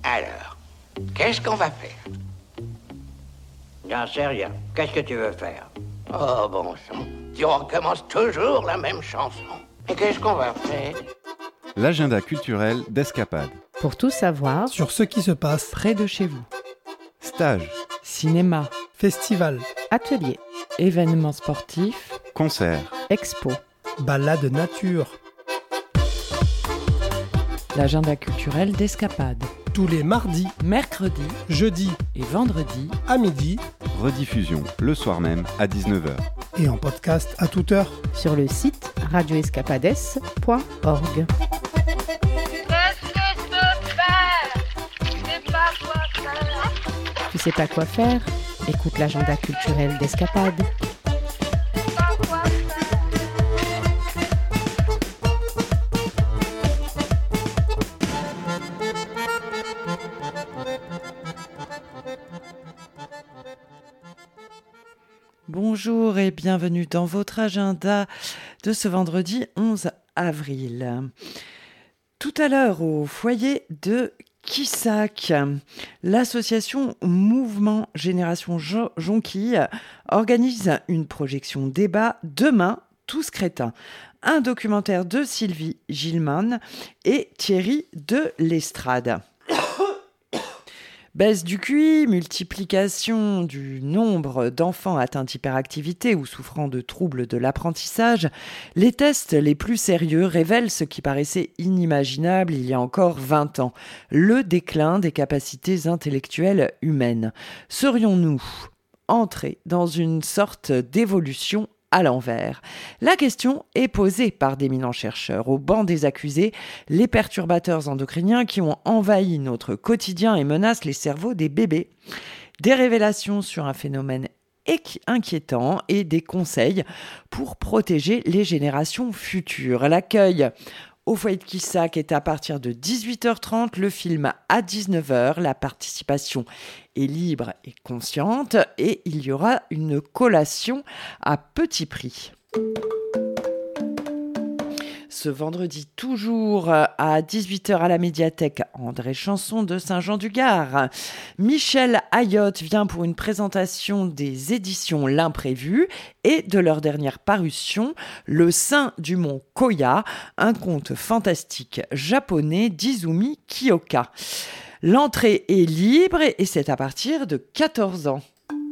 Alors, qu'est-ce qu'on va faire? J'en sais rien. Qu'est-ce que tu veux faire? Oh, bon sang. Tu recommences toujours la même chanson. Et qu'est-ce qu'on va faire? L'agenda culturel d'Escapade. Pour tout savoir sur ce qui se passe près de chez vous. Stages, Cinéma, festival, ateliers, événements sportifs, concerts, expos. balade nature, L'agenda culturel d'Escapade. tous les mardis, Mercredi jeudis et vendredi à midi rediffusion le soir même à 19h. et en podcast à toute heure. sur le site radioescapades.org. Tu sais pas quoi faire? Écoute l'agenda culturel d'Escapade. Bonjour et bienvenue dans votre agenda de ce vendredi 11 avril. Tout à l'heure au foyer de Quissac, l'association Mouvement Génération Jonquille organise une projection débat demain, Tous crétins, un documentaire de Sylvie Gilman et Thierry de l'Estrade. Baisse du QI, multiplication du nombre d'enfants atteints d'hyperactivité ou souffrant de troubles de l'apprentissage, les tests les plus sérieux révèlent ce qui paraissait inimaginable il y a encore 20 ans, le déclin des capacités intellectuelles humaines. Serions-nous entrés dans une sorte d'évolution à l'envers? La question est posée par d'éminents chercheurs. Au banc des accusés, les perturbateurs endocriniens qui ont envahi notre quotidien et menacent les cerveaux des bébés. Des révélations sur un phénomène inquiétant et des conseils pour protéger les générations futures. L'accueil au foyer de Quissac est à partir de 18h30, le film à 19h. La participation est libre et consciente et il y aura une collation à petit prix. Ce vendredi, toujours à 18h à la médiathèque André Chanson de Saint-Jean-du-Gard, Michel Ayotte vient pour une présentation des éditions L'Imprévu et de leur dernière parution, Le Sein du Mont Koya, un conte fantastique japonais d'Izumi Kiyoka. L'entrée est libre et c'est à partir de 14 ans.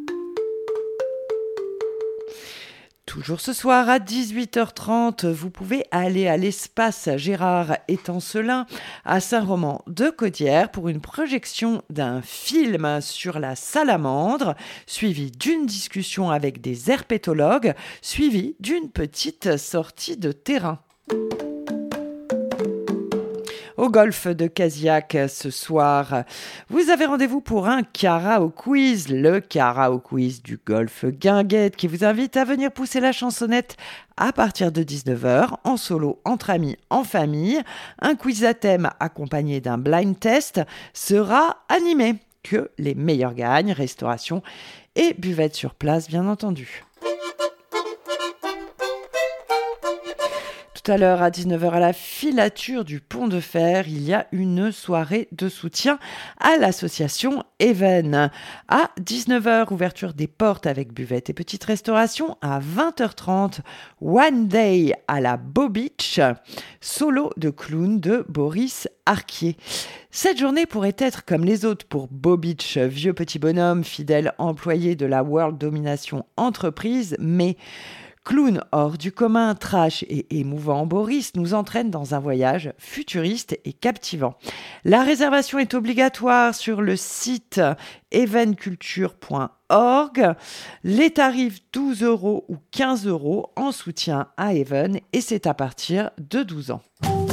Toujours ce soir à 18h30, vous pouvez aller à l'espace Gérard Étancelin à Saint-Roman-de-Caudière pour une projection d'un film sur la salamandre, suivi d'une discussion avec des herpétologues, suivi d'une petite sortie de terrain. Au golf de Casillac ce soir, vous avez rendez-vous pour un karaoke quiz, le karaoke quiz du golf Guinguette qui vous invite à venir pousser la chansonnette à partir de 19h, en solo, entre amis, en famille. Un quiz à thème accompagné d'un blind test sera animé. Que les meilleurs gagnent, restauration et buvette sur place bien entendu. Tout à l'heure, à 19h, à la filature du Pont de Fer, il y a une soirée de soutien à l'association Even. À 19h, ouverture des portes avec buvette et petite restauration. À 20h30, One Day à la Beau Beach, solo de clown de Boris Arquier. Cette journée pourrait être comme les autres pour Beau Beach, vieux petit bonhomme, fidèle employé de la World Domination Entreprise, mais clown hors du commun, trash et émouvant, Boris nous entraîne dans un voyage futuriste et captivant. La réservation est obligatoire sur le site evenculture.org. Les tarifs 12 € ou 15 € en soutien à Even et c'est à partir de 12 ans.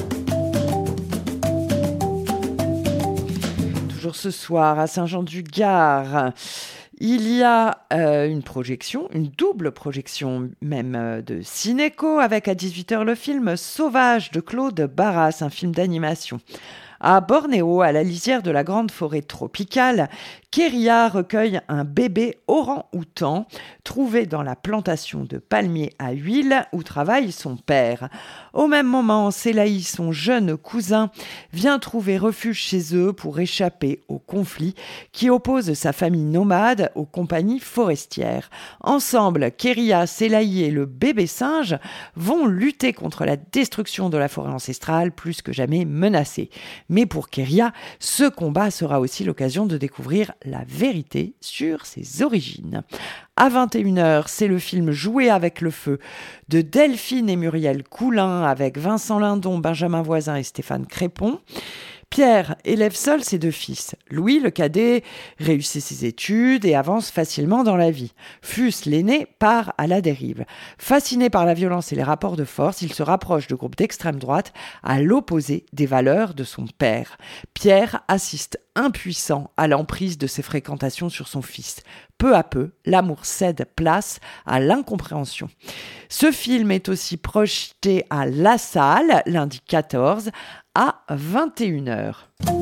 Toujours ce soir à Saint-Jean-du-Gard, il y a une projection, une double projection même de Cinéco avec à 18h le film Sauvage de Claude Barras, un film d'animation. À Bornéo, à la lisière de la grande forêt tropicale, Kéria recueille un bébé orang-outan trouvé dans la plantation de palmiers à huile où travaille son père. Au même moment, Selaï, son jeune cousin, vient trouver refuge chez eux pour échapper au conflit qui oppose sa famille nomade aux compagnies forestières. Ensemble, Kéria, Selaï et le bébé singe vont lutter contre la destruction de la forêt ancestrale plus que jamais menacée. Mais pour Kéria, ce combat sera aussi l'occasion de découvrir la vérité sur ses origines. À 21h, c'est le film Jouer avec le feu de Delphine et Muriel Coulin avec Vincent Lindon, Benjamin Voisin et Stéphane Crépon. Pierre élève seul ses 2 fils. Louis, le cadet, réussit ses études et avance facilement dans la vie. Fus, l'aîné, part à la dérive. Fasciné par la violence et les rapports de force, il se rapproche de groupes d'extrême droite à l'opposé des valeurs de son père. Pierre assiste impuissant à l'emprise de ses fréquentations sur son fils. Peu à peu, l'amour cède place à l'incompréhension. Ce film est aussi projeté à La Salle, lundi 14, à 21h.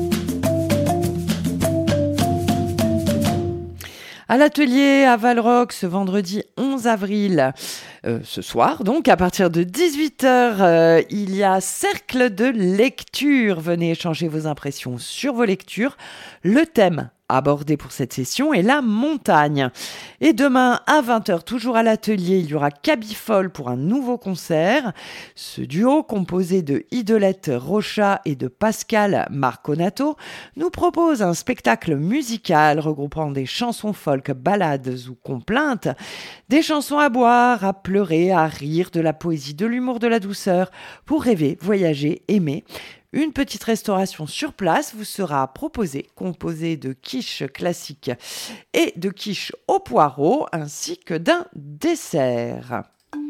À l'atelier à Valrock ce vendredi 11 avril, ce soir donc, à partir de 18h, il y a cercle de lecture. Venez échanger vos impressions sur vos lectures. Le thème abordé pour cette session est la montagne. Et demain à 20h, toujours à l'atelier, il y aura Cabifol pour un nouveau concert. Ce duo, composé de Idolette Rocha et de Pascal Marconato, nous propose un spectacle musical regroupant des chansons folk, ballades ou complaintes, des chansons à boire, à pleurer, à rire, de la poésie, de l'humour, de la douceur, pour rêver, voyager, aimer. Une petite restauration sur place vous sera proposée, composée de quiche classique et de quiche au poireau, ainsi que d'un dessert.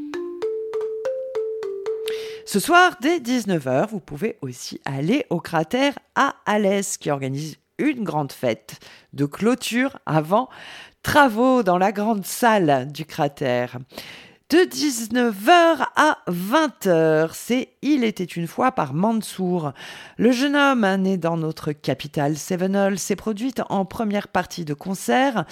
Ce soir, dès 19h, vous pouvez aussi aller au cratère à Alès, qui organise une grande fête de clôture avant travaux dans la grande salle du cratère. De 19h à 20h, c'est Il était une fois par Mansour. Le jeune homme, né dans notre capitale Sévenol, s'est produit en première partie de concert,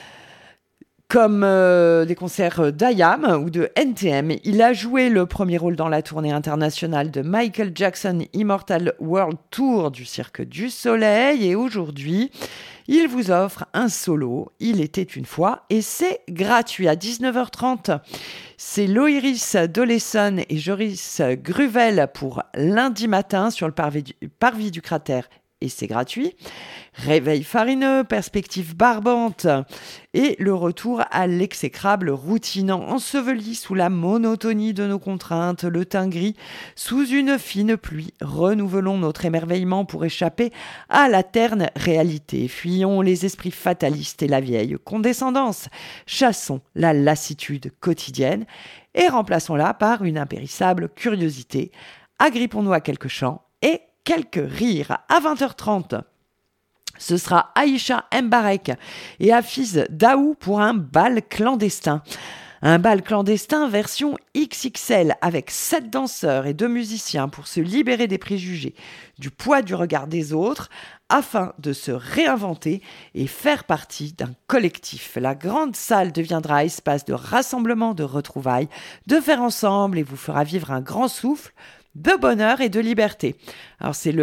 comme des concerts d'IAM ou de NTM. Il a joué le premier rôle dans la tournée internationale de Michael Jackson Immortal World Tour du Cirque du Soleil. Et aujourd'hui, il vous offre un solo, Il était une fois, et c'est gratuit à 19h30. C'est Loïris Dolesson et Joris Gruvel pour lundi matin sur le parvis du cratère, et c'est gratuit. Réveil farineux, perspective barbante et le retour à l'exécrable routinant, enseveli sous la monotonie de nos contraintes, le teint gris sous une fine pluie. Renouvelons notre émerveillement pour échapper à la terne réalité. Fuyons les esprits fatalistes et la vieille condescendance. Chassons la lassitude quotidienne et remplaçons-la par une impérissable curiosité. Agrippons-nous à quelques chants et quelques rires. À 20h30, ce sera Aïcha Mbarek et Hafiz Daou pour un bal clandestin. Un bal clandestin version XXL avec 7 danseurs et 2 musiciens pour se libérer des préjugés, du poids du regard des autres, afin de se réinventer et faire partie d'un collectif. La grande salle deviendra espace de rassemblement, de retrouvailles, de faire ensemble et vous fera vivre un grand souffle de bonheur et de liberté. Alors c'est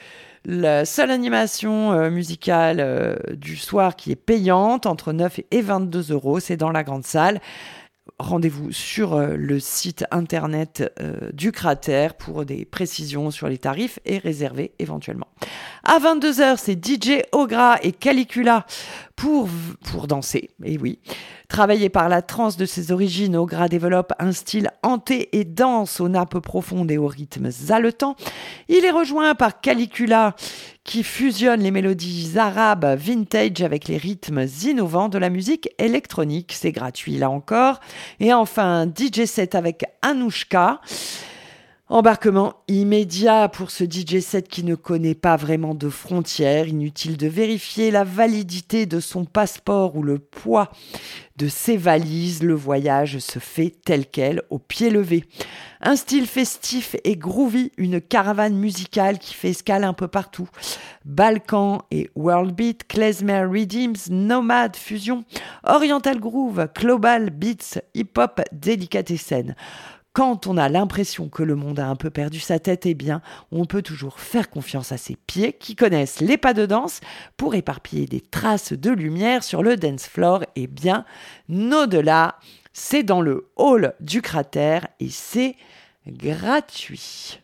la seule animation musicale du soir qui est payante, entre 9 et 22 euros. C'est dans la grande salle. Rendez-vous sur le site internet du cratère pour des précisions sur les tarifs et réserver éventuellement. À 22h, c'est DJ Ogra et Calicula pour danser. Et oui, travaillé par la trance de ses origines, Ogra développe un style hanté et danse aux nappes profondes et aux rythmes haletants. Il est rejoint par Calicula qui fusionne les mélodies arabes vintage avec les rythmes innovants de la musique électronique. C'est gratuit là encore. Et enfin, DJ set avec Anouchka. Embarquement immédiat pour ce DJ set qui ne connaît pas vraiment de frontières. Inutile de vérifier la validité de son passeport ou le poids de ses valises. Le voyage se fait tel quel, au pied levé. Un style festif et groovy, une caravane musicale qui fait escale un peu partout. Balkan et World Beat, Klezmer Rhythms, Nomad Fusion, Oriental Groove, Global Beats, Hip-Hop, Delicatessen. Quand on a l'impression que le monde a un peu perdu sa tête, eh bien, on peut toujours faire confiance à ses pieds qui connaissent les pas de danse pour éparpiller des traces de lumière sur le dance floor. Eh bien, au-delà, c'est dans le hall du cratère et c'est gratuit.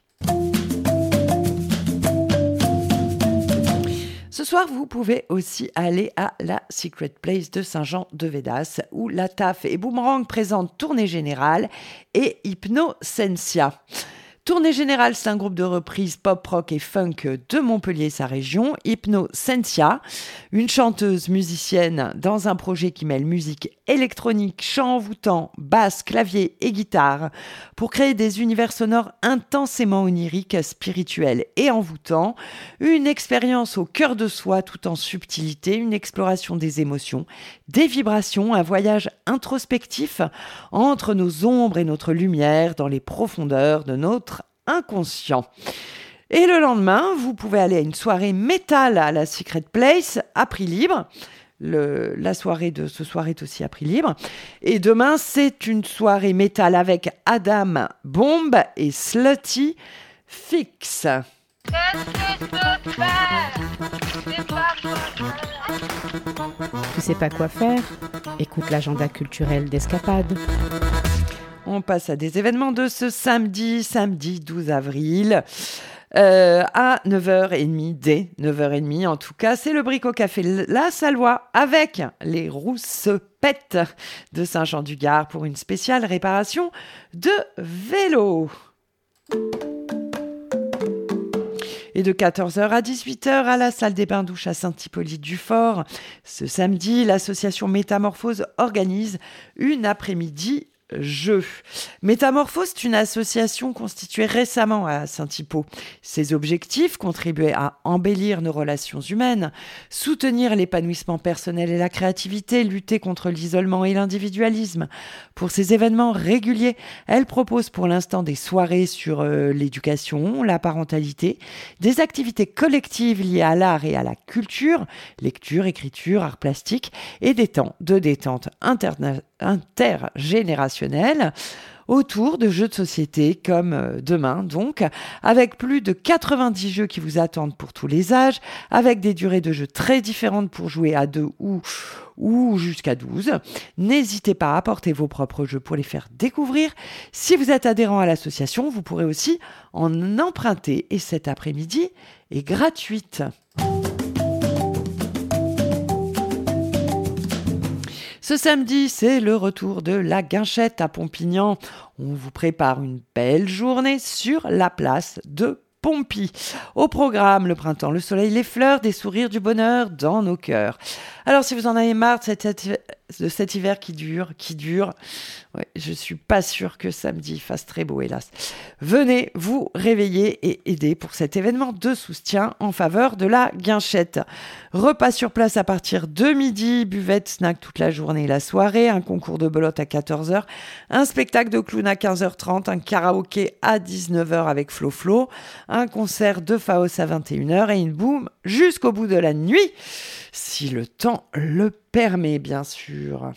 Ce soir, vous pouvez aussi aller à la Secret Place de Saint-Jean-de-Védas où la TAF et Boomerang présentent Tournée Générale et Hypnosensia. Tournée Générale, c'est un groupe de reprises pop, rock et funk de Montpellier et sa région. Hypnosensia, une chanteuse musicienne dans un projet qui mêle musique électronique, chant envoûtant, basse, clavier et guitare pour créer des univers sonores intensément oniriques, spirituels et envoûtants. Une expérience au cœur de soi tout en subtilité, une exploration des émotions, des vibrations, un voyage introspectif entre nos ombres et notre lumière dans les profondeurs de notre inconscient. Et le lendemain, vous pouvez aller à une soirée métal à la Secret Place à prix libre. La soirée de ce soir est aussi à prix libre. Et demain, c'est une soirée métal avec Adam Bomb et Slutty Fix. Tu sais pas quoi faire? Écoute l'agenda culturel d'Escapade. On passe à des événements de ce samedi 12 avril. À 9h30, dès 9h30 en tout cas, c'est le Bricot Café La Salois avec les Roussepettes de Saint-Jean-du-Gard pour une spéciale réparation de vélo. Et de 14h à 18h à la salle des Bains-Douches à Saint-Hippolyte-du-Fort. Ce samedi, l'association Métamorphose organise une après-midi jeu. Métamorphose est une association constituée récemment à Saint-Hippo. Ses objectifs, contribuer à embellir nos relations humaines, soutenir l'épanouissement personnel et la créativité, lutter contre l'isolement et l'individualisme. Pour ces événements réguliers, elle propose pour l'instant des soirées sur l'éducation, la parentalité, des activités collectives liées à l'art et à la culture, lecture, écriture, art plastique et des temps de détente intergénérationnelle autour de jeux de société comme demain donc, avec plus de 90 jeux qui vous attendent pour tous les âges, avec des durées de jeu très différentes pour jouer à 2 ou jusqu'à 12. N'hésitez pas à apporter vos propres jeux pour les faire découvrir. Si vous êtes adhérent à l'association, vous pourrez aussi en emprunter et cet après-midi est gratuite. Ce samedi, c'est le retour de la Guinchette à Pompignan. On vous prépare une belle journée sur la place de Pompy. Au programme, le printemps, le soleil, les fleurs, des sourires, du bonheur dans nos cœurs. Alors, si vous en avez marre de cet hiver qui dure, ouais, je suis pas sûre que samedi fasse très beau, hélas. Venez vous réveiller et aider pour cet événement de soutien en faveur de la Guinchette. Repas sur place à partir de midi, buvette, snack toute la journée et la soirée, un concours de belote à 14h, un spectacle de clown à 15h30, un karaoké à 19h avec Flo, un concert de Faos à 21h et une boum jusqu'au bout de la nuit, si le temps le permet, bien sûr.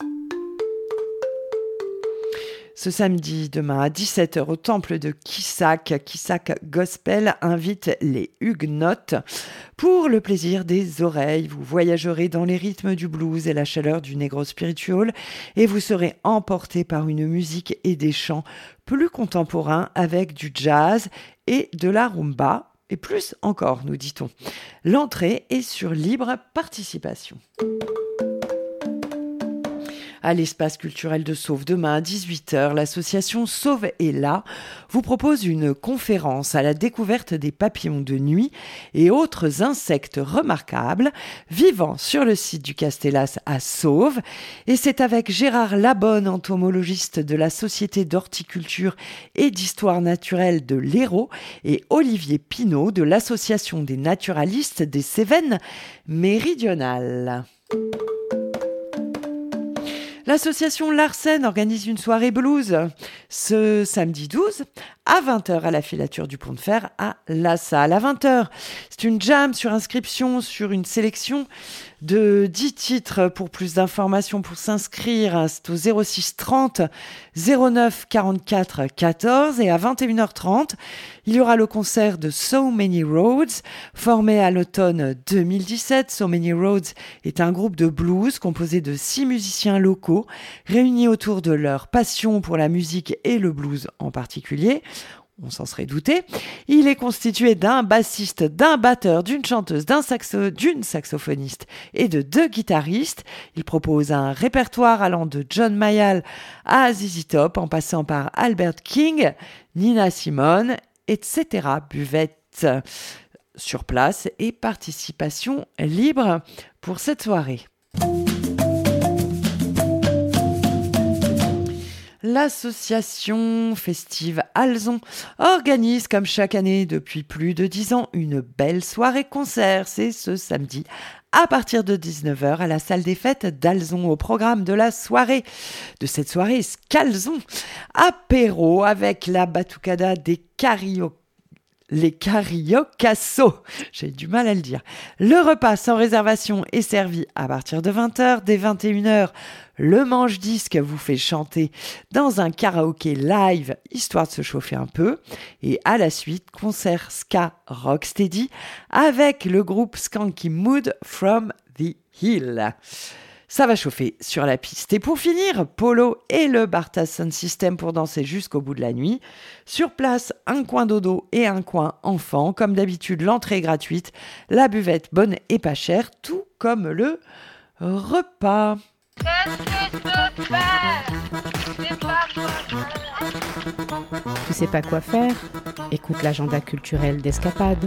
Ce samedi, demain à 17h au temple de Quissac Gospel invite les Huguenotes pour le plaisir des oreilles. Vous voyagerez dans les rythmes du blues et la chaleur du negro spiritual et vous serez emporté par une musique et des chants plus contemporains avec du jazz et de la rumba. Et plus encore, nous dit-on. L'entrée est sur libre participation. À l'espace culturel de Sauve, demain à 18h, l'association Sauve est là vous propose une conférence à la découverte des papillons de nuit et autres insectes remarquables vivant sur le site du Castellas à Sauve. Et c'est avec Gérard Labonne, entomologiste de la Société d'horticulture et d'histoire naturelle de l'Hérault, et Olivier Pinault de l'Association des naturalistes des Cévennes méridionales. L'association Larsen organise une soirée blues ce samedi 12 à 20h à la filature du Pont de Fer à La Salle. À 20h, c'est une jam sur inscription sur une sélection de 10 titres. Pour plus d'informations, pour s'inscrire, c'est au 06 30 09 44 14. Et à 21h30, il y aura le concert de So Many Roads, formé à l'automne 2017. So Many Roads est un groupe de blues composé de 6 musiciens locaux, réunis autour de leur passion pour la musique et le blues en particulier. On s'en serait douté. Il est constitué d'un bassiste, d'un batteur, d'une chanteuse, d'une saxophoniste et de 2 guitaristes. Il propose un répertoire allant de John Mayall à ZZ Top, en passant par Albert King, Nina Simone, etc. Buvette sur place et participation libre pour cette soirée. L'association festive Alzon organise, comme chaque année depuis plus de 10 ans, une belle soirée-concert. C'est ce samedi à partir de 19h à la salle des fêtes d'Alzon. Au programme de la soirée, de cette soirée Scalzon, apéro avec la batucada des les Cariocasso, j'ai du mal à le dire. Le repas sans réservation est servi à partir de 20h. Dès 21h, le manche-disque vous fait chanter dans un karaoké live, histoire de se chauffer un peu. Et à la suite, concert ska rocksteady avec le groupe Skanky Mood from the Hill. Ça va chauffer sur la piste. Et pour finir, Polo et le Bartas Sound System pour danser jusqu'au bout de la nuit. Sur place, un coin dodo et un coin enfant. Comme d'habitude, l'entrée est gratuite, la buvette bonne et pas chère, tout comme le repas. Tu sais pas quoi faire? Écoute l'agenda culturel d'Escapade.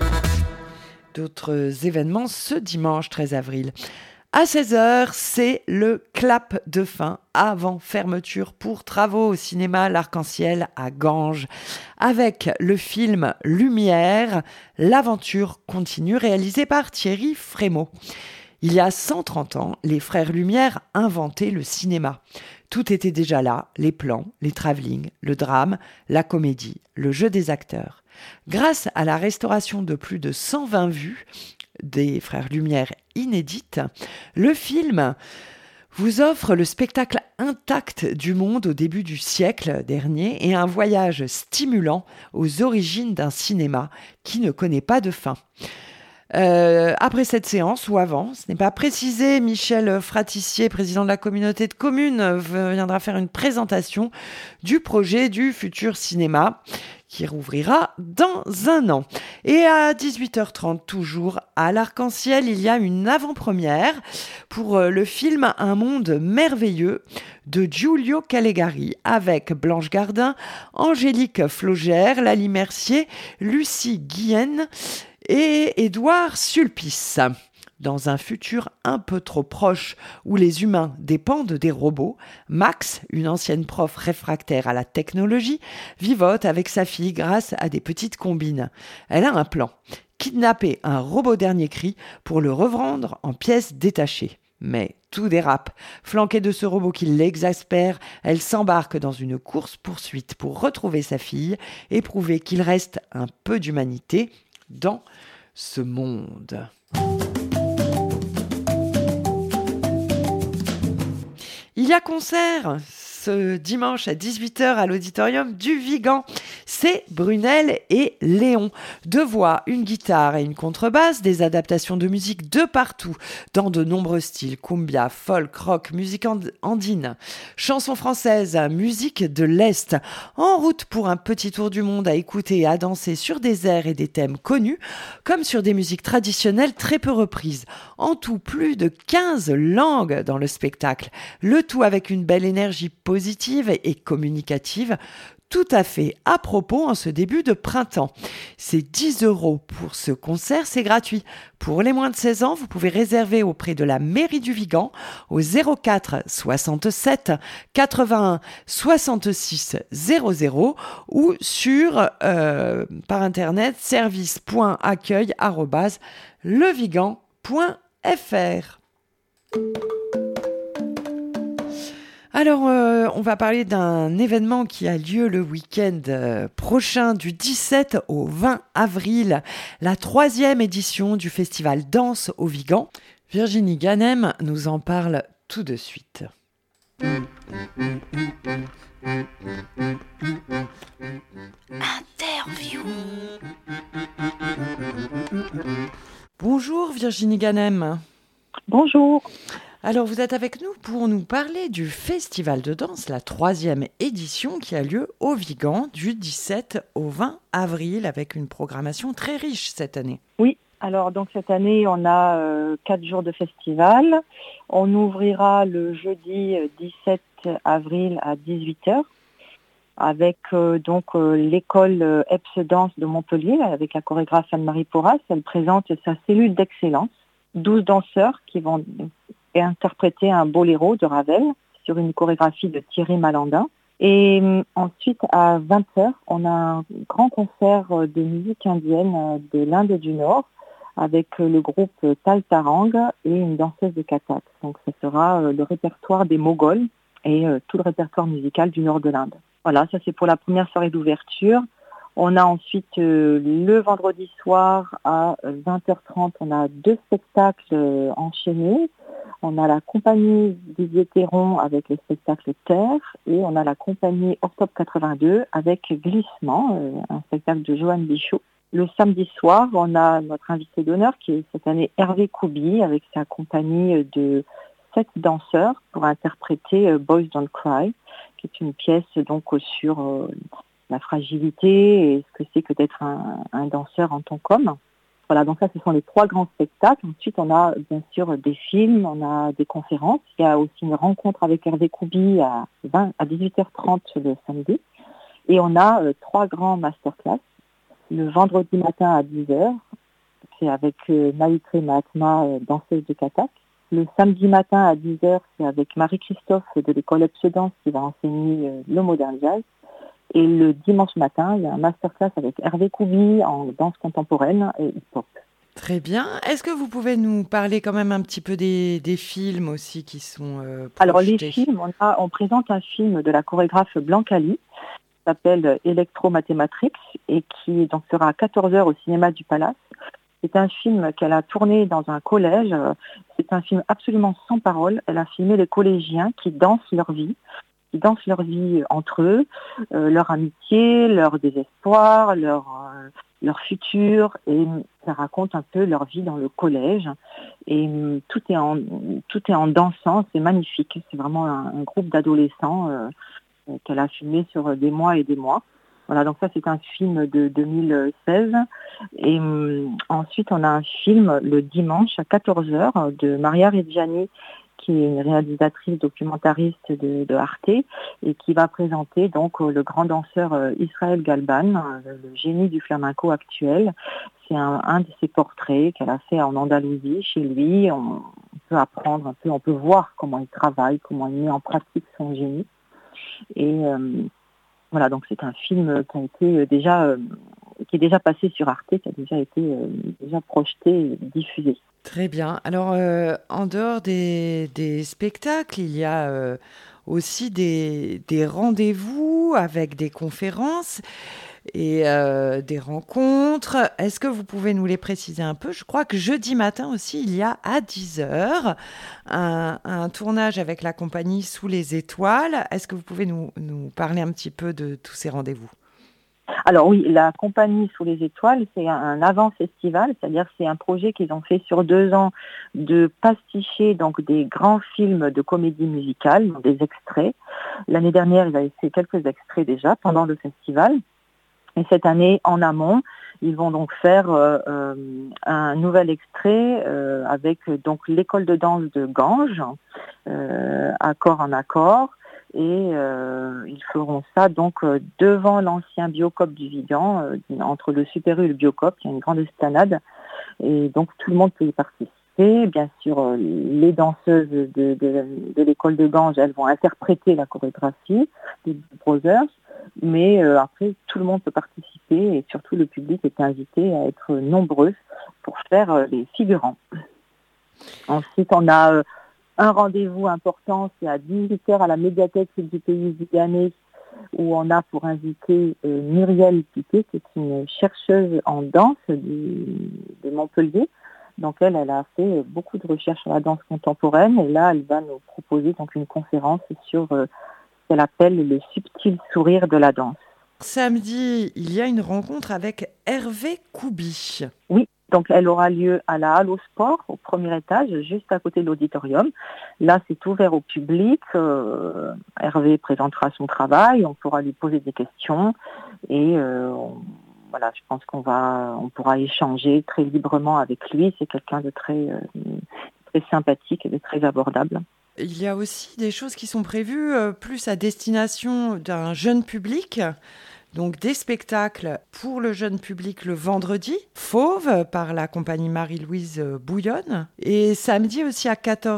D'autres événements ce dimanche 13 avril. À 16h, c'est le clap de fin avant fermeture pour travaux au cinéma L'Arc-en-Ciel à Ganges. Avec le film Lumière, l'aventure continue, réalisé par Thierry Frémaux. Il y a 130 ans, les frères Lumière inventaient le cinéma. Tout était déjà là, les plans, les travelling, le drame, la comédie, le jeu des acteurs. Grâce à la restauration de plus de 120 vues des frères Lumière inédites, le film vous offre le spectacle intact du monde au début du siècle dernier et un voyage stimulant aux origines d'un cinéma qui ne connaît pas de fin. Après cette séance ou avant, ce n'est pas précisé, Michel Fratissier, président de la communauté de communes, viendra faire une présentation du projet du futur cinéma qui rouvrira dans un an. Et à 18h30, toujours à l'Arc-en-Ciel, il y a une avant-première pour le film Un monde merveilleux de Giulio Calegari avec Blanche Gardin, Angélique Flogère, Lali Mercier, Lucie Guillen et Édouard Sulpice. Dans un futur un peu trop proche où les humains dépendent des robots, Max, une ancienne prof réfractaire à la technologie, vivote avec sa fille grâce à des petites combines. Elle a un plan, kidnapper un robot dernier cri pour le revendre en pièces détachées. Mais tout dérape. Flanquée de ce robot qui l'exaspère, elle s'embarque dans une course-poursuite pour retrouver sa fille et prouver qu'il reste un peu d'humanité dans ce monde. Il y a concert ce dimanche à 18h à l'auditorium du Vigan. c'est Brunel et Léon. 2 voix, une guitare et une contrebasse, des adaptations de musique de partout, dans de nombreux styles, cumbia, folk, rock, musique andine, chansons françaises, musique de l'Est. En route pour un petit tour du monde à écouter et à danser sur des airs et des thèmes connus, comme sur des musiques traditionnelles très peu reprises. En tout, plus de 15 langues dans le spectacle. Le tout avec une belle énergie positive et communicative, tout à fait à propos en ce début de printemps. C'est 10 € pour ce concert, c'est gratuit. Pour les moins de 16 ans, vous pouvez réserver auprès de la mairie du Vigan au 04 67 81 66 00 ou sur par internet service.accueil@levigan.fr. Alors, on va parler d'un événement qui a lieu le week-end prochain, du 17 au 20 avril, la 3e édition du festival Danse au Vigan. Virginie Ganem nous en parle tout de suite. Interview. Bonjour Virginie Ganem. Bonjour. Alors, vous êtes avec nous pour nous parler du festival de danse, la 3e édition qui a lieu au Vigan du 17 au 20 avril avec une programmation très riche cette année. Oui, alors donc cette année, on a 4 jours de festival. On ouvrira le jeudi 17 avril à 18h avec l'école EPS Danse de Montpellier avec la chorégraphe Anne-Marie Porras. Elle présente sa cellule d'excellence. 12 danseurs qui vont interpréter un boléro de Ravel sur une chorégraphie de Thierry Malandin. Et ensuite, à 20h, on a un grand concert de musique indienne de l'Inde du Nord avec le groupe Tal Tarang et une danseuse de Kathak. Donc, ce sera le répertoire des Moghols et tout le répertoire musical du nord de l'Inde. Voilà, ça c'est pour la première soirée d'ouverture. On a ensuite le vendredi soir à 20h30, on a 2 spectacles enchaînés. On a la compagnie Didier Théron avec le spectacle Terre et on a la compagnie Octobre 82 avec Glissement, un spectacle de Johan Bichot. Le samedi soir, on a notre invité d'honneur qui est cette année Hervé Koubi avec sa compagnie de 7 danseurs pour interpréter Boys Don't Cry, qui est une pièce donc sur la fragilité et ce que c'est que d'être un danseur en tant qu'homme. Voilà, donc ça, ce sont les 3 grands spectacles. Ensuite, on a bien sûr des films, on a des conférences. Il y a aussi une rencontre avec Hervé Koubi à 18h30 le samedi. Et on a 3 grands masterclass. Le vendredi matin à 10h, c'est avec Maïtré Mahatma, danseuse de Kathak. Le samedi matin à 10h, c'est avec Marie-Christophe de l'école EPS Danse qui va enseigner le modern jazz. Et le dimanche matin, il y a un masterclass avec Hervé Koubi en danse contemporaine et hip-hop. Très bien. Est-ce que vous pouvez nous parler quand même un petit peu des films aussi qui sont projetés ? Alors les films, on présente un film de la chorégraphe Blanc-Ali qui s'appelle Electro-Mathematrix et qui donc sera à 14h au cinéma du Palace. C'est un film qu'elle a tourné dans un collège. C'est un film absolument sans parole. Elle a filmé les collégiens qui dansent leur vie entre eux, leur amitié, leur désespoir, leur futur, et ça raconte un peu leur vie dans le collège. Et tout est en dansant, c'est magnifique. C'est vraiment un groupe d'adolescents qu'elle a filmé sur des mois et des mois. Voilà, donc ça c'est un film de 2016. Et ensuite on a un film le dimanche à 14h de Maria Reggiani, qui est une réalisatrice documentariste de Arte et qui va présenter donc le grand danseur Israël Galban, le génie du flamenco actuel. C'est un de ses portraits qu'elle a fait en Andalousie, chez lui. On peut apprendre un peu, on peut voir comment il travaille, comment il met en pratique son génie. Et voilà, donc c'est un film qui a été qui est déjà passé sur Arte, qui a déjà été projeté et diffusé. Très bien. Alors, en dehors des spectacles, il y a aussi des rendez-vous avec des conférences et des rencontres. Est-ce que vous pouvez nous les préciser un peu ? Je crois que jeudi matin aussi, il y a à 10h un tournage avec la compagnie Sous les étoiles. Est-ce que vous pouvez nous parler un petit peu de tous ces rendez-vous ? Alors oui, la compagnie Sous les étoiles, c'est un avant-festival, c'est-à-dire que c'est un projet qu'ils ont fait sur 2 ans de pasticher donc des grands films de comédie musicale, des extraits. L'année dernière, ils avaient fait quelques extraits déjà pendant le festival. Et cette année, en amont, ils vont donc faire un nouvel extrait avec donc l'école de danse de Ganges, accord en accord. Et ils feront ça donc devant l'ancien Biocop du Vigan, entre le Super U et le Biocop, il y a une grande esplanade, et donc tout le monde peut y participer. Bien sûr, les danseuses de l'école de Ganges, elles vont interpréter la chorégraphie des Brothers, mais après tout le monde peut participer et surtout le public est invité à être nombreux pour faire les figurants. Ensuite, on a un rendez-vous important, c'est à 18h à la médiathèque du pays viganais, où on a pour inviter Muriel Piquet, qui est une chercheuse en danse de Montpellier. Donc elle a fait beaucoup de recherches sur la danse contemporaine, et là elle va nous proposer donc une conférence sur ce qu'elle appelle le subtil sourire de la danse. Samedi, il y a une rencontre avec Hervé Koubi. Oui. Donc, elle aura lieu à la Halle au Sport, au premier étage, juste à côté de l'auditorium. Là, c'est ouvert au public. Hervé présentera son travail, on pourra lui poser des questions et voilà, je pense on pourra échanger très librement avec lui. C'est quelqu'un de très sympathique et de très abordable. Il y a aussi des choses qui sont prévues plus à destination d'un jeune public. Donc des spectacles pour le jeune public le vendredi, Fauve par la compagnie Marie-Louise Bouillonne. Et samedi aussi à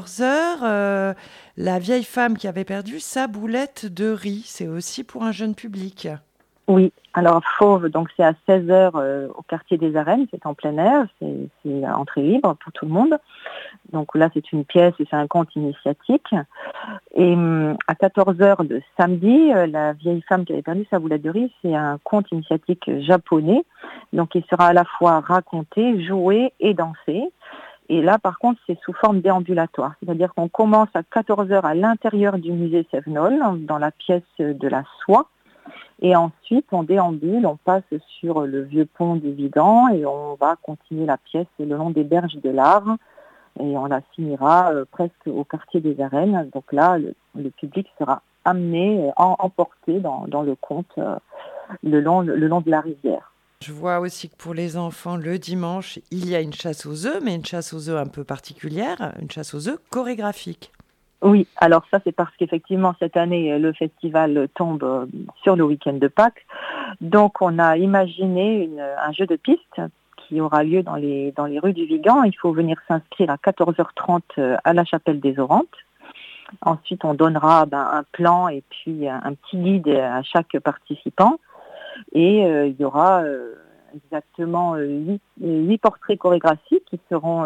14h, La vieille femme qui avait perdu sa boulette de riz. C'est aussi pour un jeune public. Oui, alors Fauve, donc c'est à 16h au quartier des Arènes, c'est en plein air, c'est entrée libre pour tout le monde. Donc là, c'est une pièce et c'est un conte initiatique. Et à 14h le samedi, La vieille femme qui avait perdu sa boulette de riz, c'est un conte initiatique japonais. Donc il sera à la fois raconté, joué et dansé. Et là, par contre, c'est sous forme déambulatoire. C'est-à-dire qu'on commence à 14h à l'intérieur du musée Sévenol, dans la pièce de la soie. Et ensuite, on déambule, on passe sur le vieux pont du Vigan et on va continuer la pièce le long des berges de l'Ar. Et on la finira presque au quartier des Arènes. Donc là, le public sera amené, emporté dans le conte le long de la rivière. Je vois aussi que pour les enfants, le dimanche, il y a une chasse aux œufs, mais une chasse aux œufs un peu particulière, une chasse aux œufs chorégraphique. Oui, alors ça c'est parce qu'effectivement cette année le festival tombe sur le week-end de Pâques. Donc on a imaginé un jeu de piste qui aura lieu dans les rues du Vigan. Il faut venir s'inscrire à 14h30 à la chapelle des Orantes. Ensuite on donnera un plan et puis un petit guide à chaque participant. Et il y aura exactement 8 portraits chorégraphiques qui seront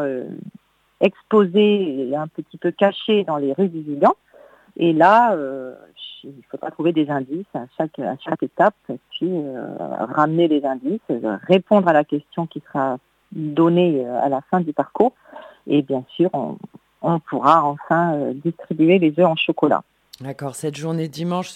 exposés et un petit peu cachés dans les rues du Vigan. Et là, il faudra trouver des indices à chaque étape, puis ramener les indices, répondre à la question qui sera donnée à la fin du parcours. Et bien sûr, on pourra enfin distribuer les œufs en chocolat. D'accord, cette journée dimanche,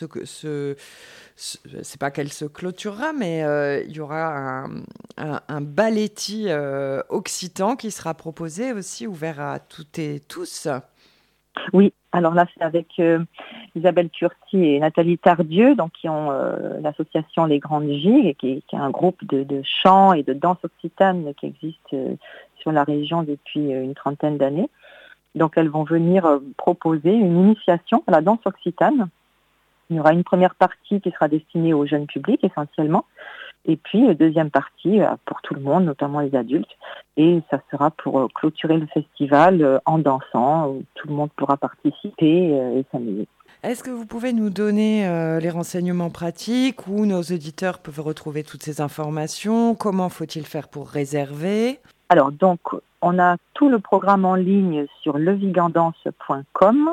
c'est pas qu'elle se clôturera, mais il y aura un balletti occitan qui sera proposé aussi, ouvert à toutes et tous. Oui, alors là c'est avec Isabelle Curti et Nathalie Tardieu, donc qui ont l'association Les Grandes Gigues, qui est un groupe de chant et de danse occitane qui existe sur la région depuis une trentaine d'années. Donc elles vont venir proposer une initiation à la danse occitane. Il y aura une première partie qui sera destinée au jeune public essentiellement, et puis une deuxième partie pour tout le monde, notamment les adultes. Et ça sera pour clôturer le festival en dansant, où tout le monde pourra participer et s'amuser. Est-ce que vous pouvez nous donner les renseignements pratiques, où nos auditeurs peuvent retrouver toutes ces informations? Comment faut-il faire pour réserver? Alors donc, on a tout le programme en ligne sur levigandance.com.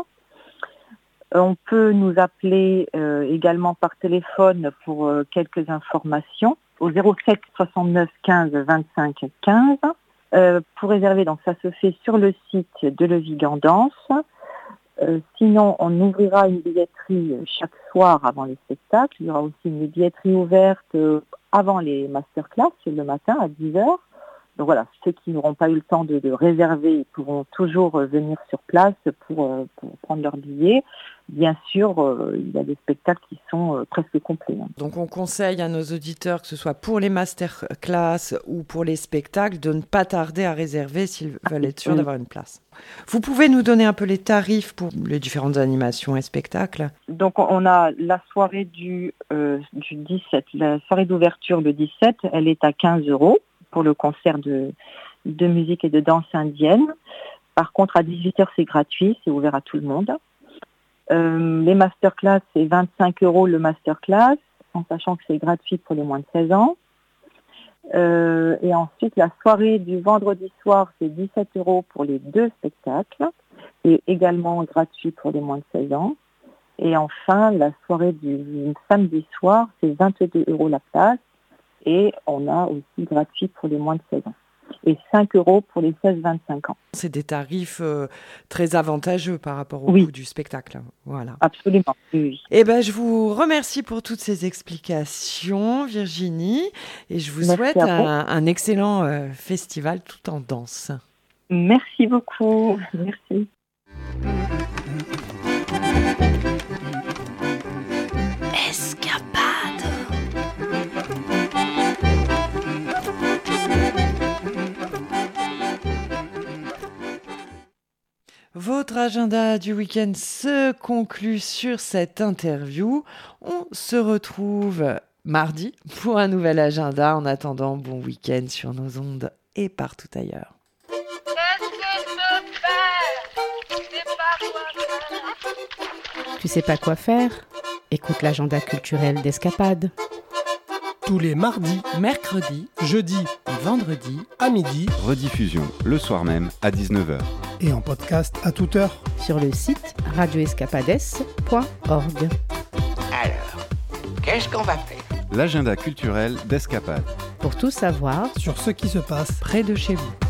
On peut nous appeler également par téléphone pour quelques informations au 07 69 15 25 15. Pour réserver, donc ça se fait sur le site de Levigandance. Sinon, on ouvrira une billetterie chaque soir avant les spectacles. Il y aura aussi une billetterie ouverte avant les masterclass le matin à 10h. Donc voilà, ceux qui n'auront pas eu le temps de réserver, ils pourront toujours venir sur place pour prendre leur billet. Bien sûr, il y a des spectacles qui sont presque complets. Donc on conseille à nos auditeurs, que ce soit pour les masterclass ou pour les spectacles, de ne pas tarder à réserver s'ils veulent être sûrs d'avoir une place. Vous pouvez nous donner un peu les tarifs pour les différentes animations et spectacles ? Donc on a la soirée du 17, la soirée d'ouverture le 17, elle est à 15 € pour le concert de musique et de danse indienne. Par contre, à 18h, c'est gratuit, c'est ouvert à tout le monde. Les masterclass, c'est 25 € le masterclass, en sachant que c'est gratuit pour les moins de 16 ans. Et ensuite, la soirée du vendredi soir, c'est 17 € pour les 2 spectacles, et également gratuit pour les moins de 16 ans. Et enfin, la soirée du samedi soir, c'est 22 € la place, et on a aussi gratuit pour les moins de 16 ans. Et 5 € pour les 16-25 ans. C'est des tarifs très avantageux par rapport au coût du spectacle. Voilà. Absolument, oui. Eh ben, je vous remercie pour toutes ces explications, Virginie, et je vous souhaite un excellent festival tout en danse. Merci beaucoup. Merci. Votre agenda du week-end se conclut sur cette interview. On se retrouve mardi pour un nouvel agenda. En attendant, bon week-end sur nos ondes et partout ailleurs. Tu sais pas quoi faire ? Écoute l'agenda culturel d'Escapade. Tous les mardis, Mercredi, jeudis et vendredi à midi Rediffusion le soir même à 19h. et en podcast à toute heure. Sur le site radioescapades.org. Alors, qu'est-ce qu'on va faire? L'agenda culturel d'Escapade. Pour tout savoir, Sur ce qui se passe près de chez vous.